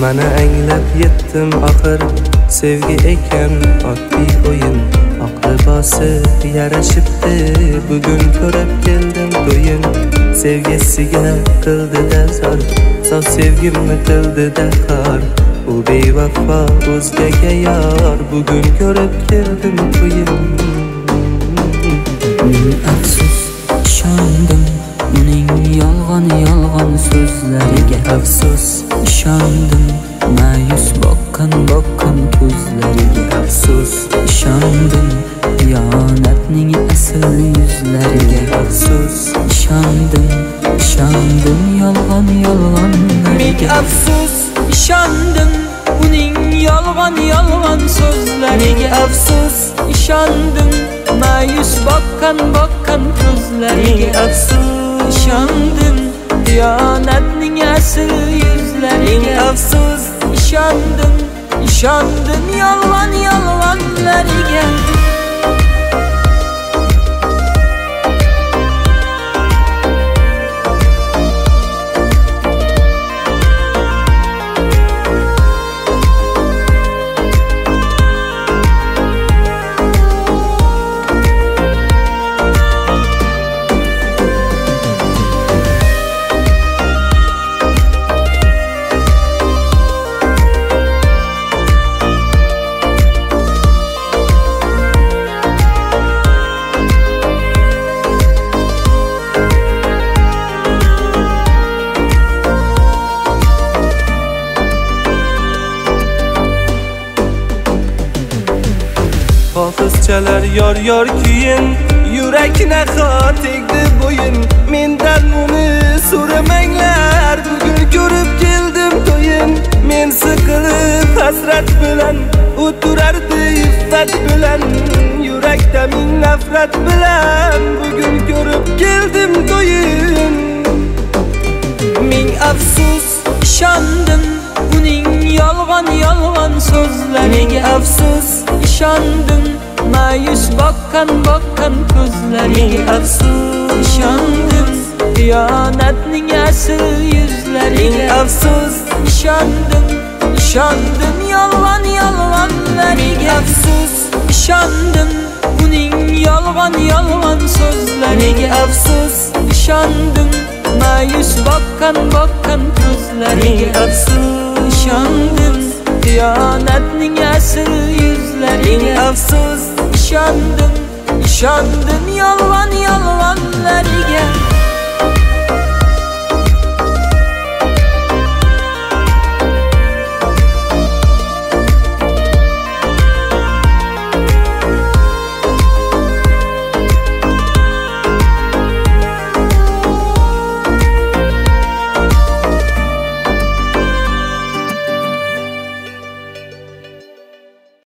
Mana anglab yetdim axir, sevgi ekan oddiy o'yin. Oqibasi yarashibdi, bugun ko'rib keldim to'yin. Sevgisiga qildi-da zor, sof sevgimni qildi-da xor. U bevafo o'zgaga yor, bugun ko'rib keldim to'yin. Afsus, ishondim uning yolg'on so'zlariga. Afsus, ishondim ma'yus boqqan ko'zlariga. afsus, ishondim xiyonatning asl yuzlariga. afsus, ishondim yolg'onlariga. ming afsus, ishondim uning yolg'on so'zlariga. afsus, ishondim ma'yus boqqan ko'zlariga. afsus, ishondim xiyonatning asl yuzlariga. afsus. ishondim yolg'onlariga. Hofizchalar yor kuyin, yurakni xor tegdi bo'yin. Mendan uni so'ramanglar, bugun ko'rib keldim to'yin. Men siqilib hasrat bilan o'tirardi iffat bilan, yurakda ming nafrat bilan, bugun ko'rib keldim to'yin. Ming afsus, ishondim uning yolg'on so'zlariga. afsus, ishondim ma'yus boqqan ko'zlariga. afsus, ishondim xiyonatning asl yuzlariga. afsus, ishondim yolg'onlariga. afsus, ishondim uning yolg'on so'zlariga. afsus, ishondim ma'yus boqqan ko'zlariga. afsus, ishondim xiyonatning asl yuzlariga. afsus. ishondim yolg'onlariga.